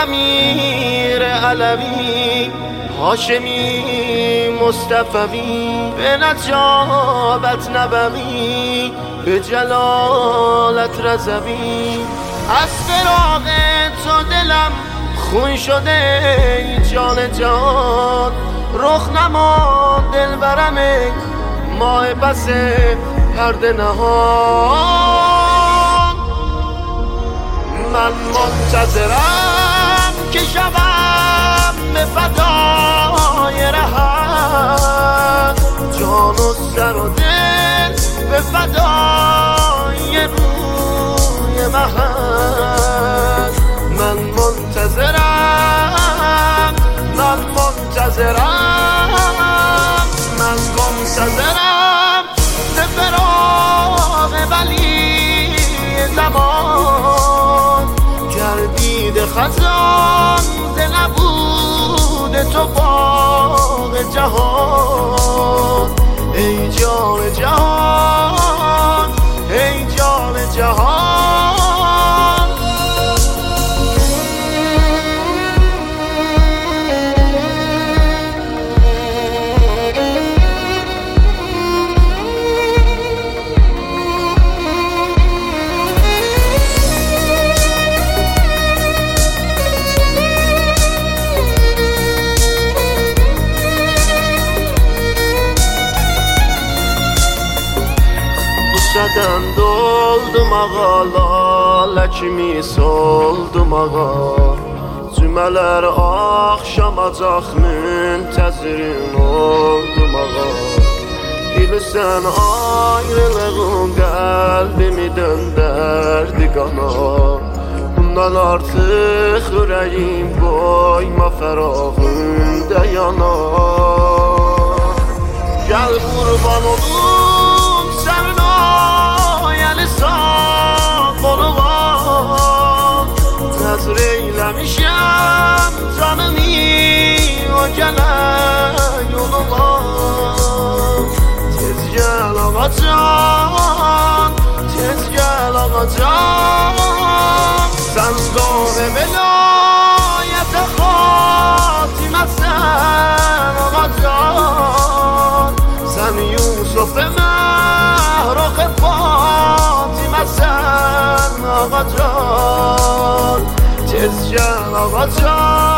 امیر علوی هاشمی مصطفوی به نجابت نبوی به جلالت رضوی از فراق تو دلم خون شده ای جان جان رخ نما دلبرم ای ماه پس پرده نهان من منتظرم که شبم به فدای رهت جان و سر و دل به فدای روی مهد من منتظرم من منتظرم من منتظرم به فراق ولی زمان گردید خزان ز نبود تو باغ جهان ای جان جهان ای جان جهان Sədən doldum ağa, lalə kimi soldum ağa Cümələr axşamacaq müntəzirin oldum ağa Bilirsən ayrılığın qəlbimi döndərdi qana Bundan artıq ürəyim qoyma fərağında yana Gəl qurban olum sənin ayəli sağ qoluğa Nəzr eyləmişəm canımı o gələn yoluma Tez gəl ağacan, tez gəl ağacan Sən doğru velayətə xatiməsən ağacan Sən Yusuf məhroq fatiməsən ağacan Tez gəl ağacan